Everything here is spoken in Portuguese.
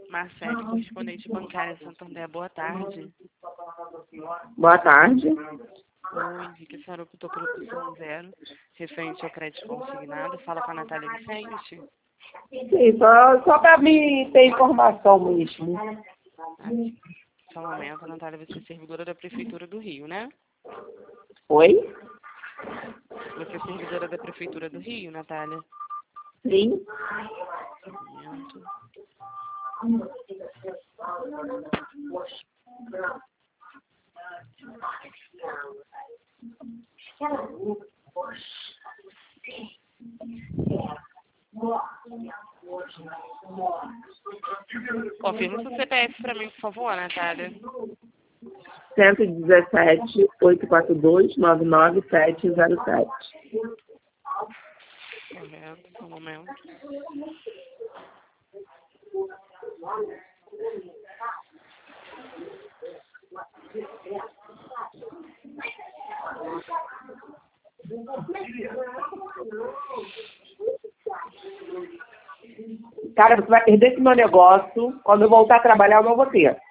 Marcele, correspondente bancária Santander, boa tarde. Boa tarde. Oi, Henrique, a senhora optou pela opção 0, referente ao crédito consignado. Fala com a Natália Vicente. Sim, só para mim ter informação mesmo. Só um momento, a Natália vai ser servidora da Prefeitura do Rio, né? Oi? Você é servidora da Prefeitura do Rio, Natália? Sim. Um momento. Confirma seu CPF para mim, por favor, Natália. 117-842-99707. Correto, só um momento. Cara, você vai perder esse meu negócio. Quando eu voltar a trabalhar, eu não vou ter.